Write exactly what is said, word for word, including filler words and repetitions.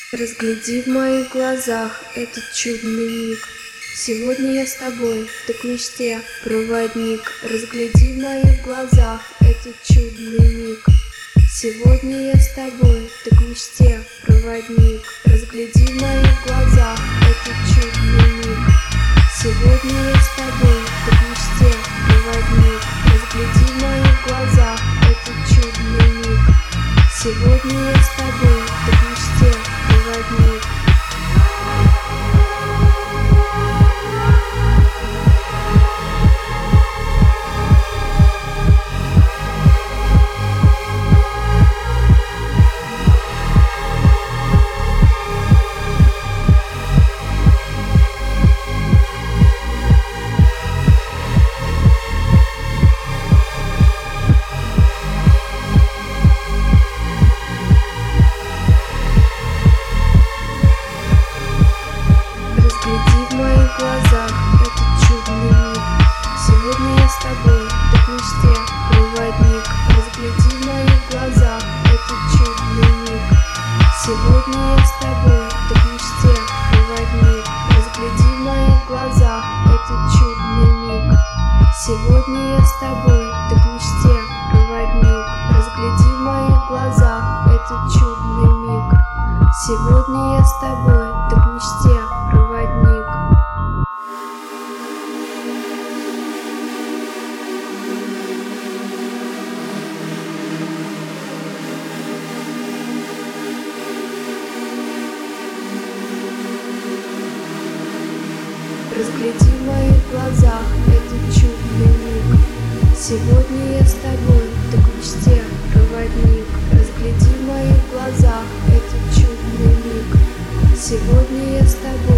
Разгляди в моих глазах этот чудный миг. Сегодня я с тобой, так в мечте, проводник. Разгляди в моих глазах этот чудный миг. Сегодня я с тобой, так в мечте, проводник. Разгляди в моих глазах этот чудный миг. Сегодня я с тобой, так в мечте, проводник. Разгляди в моих глазах этот чудный миг. Сегодня я с тобой, так в мечте, проводник. Разгляди в моих глазах этот чудный миг. Сегодня я с тобой, так в мечте, проводник. Разгляди в моих глазах этот чудный миг. Сегодня я с тобой, так в мечте, проводник. Разгляди в моих глазах этот чудный миг. Сегодня я с тобой, так в мечте, проводник. Разгляди в моих глазах этот чудный миг. Сегодня я с тобой, так в мечте, проводник. Разгляди в моих глазах этот чудный миг. Сегодня я с тобой, так в мечте, проводник. Разгляди в моих глазах этот чудный миг. Сегодня я с тобой.